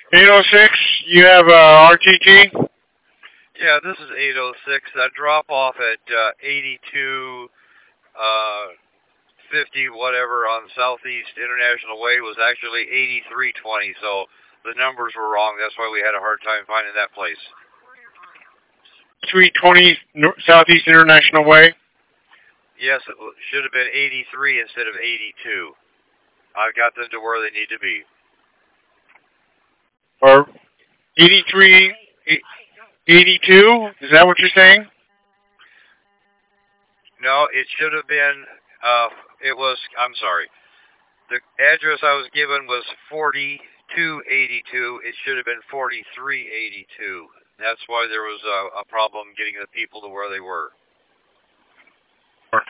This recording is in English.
806, you have RTT? Yeah, this is 806. That drop off at 82, 50, whatever on Southeast International Way was actually 8320. So the numbers were wrong. That's why we had a hard time finding that place. 320 Southeast International Way? Yes, it should have been 83 instead of 82. I've got them to where they need to be. Or 83, 82? Is that what you're saying? No, it should have been, I'm sorry. The address I was given was 4282. It should have been 4382. That's why there was a problem getting the people to where they were.